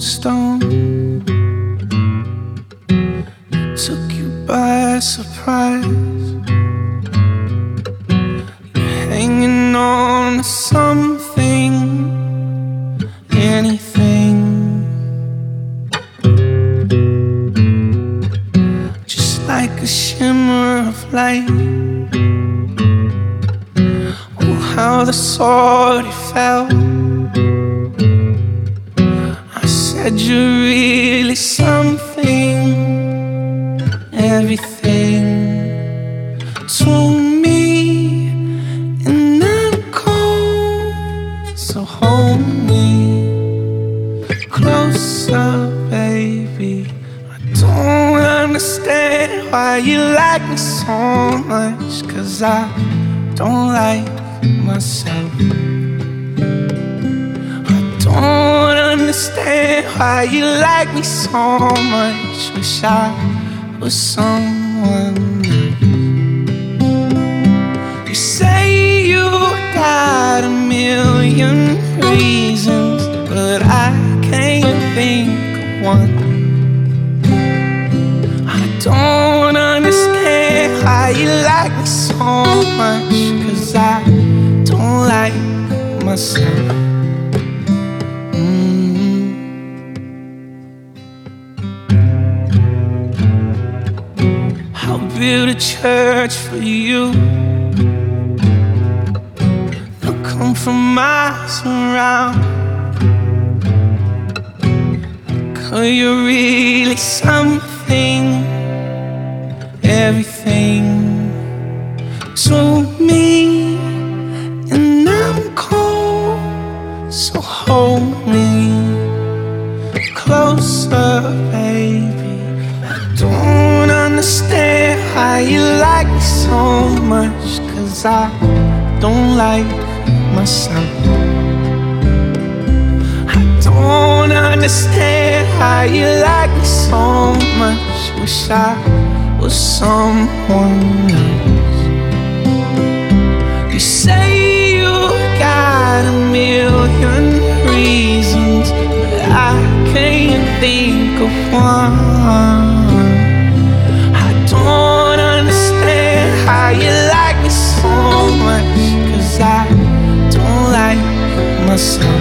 stone. It took you by surprise. You're hanging on to something, anything. Just like a shimmer of light. Oh, how the sword it fell. I said you're really something, everything to me, and I'm cold, so hold me closer, baby. I don't understand why you like me so much, 'cause I don't like myself. I don't understand why you like me so much. Wish I was someone else. You say you got a million reasons, but I can't think of one. I don't understand why you like me so much, 'cause I don't like myself. I'll build a church for you. They'll come from miles around, 'cause you're really something, everything to me, and I'm cold, so hold me closer, baby. I don't understand why you like me so much, 'cause I don't like myself. I don't understand why you like me so much. Wish I was someone else. You say you got a million reasons, but I can't think of one. I don't understand how you like me so much, 'cause I don't like myself.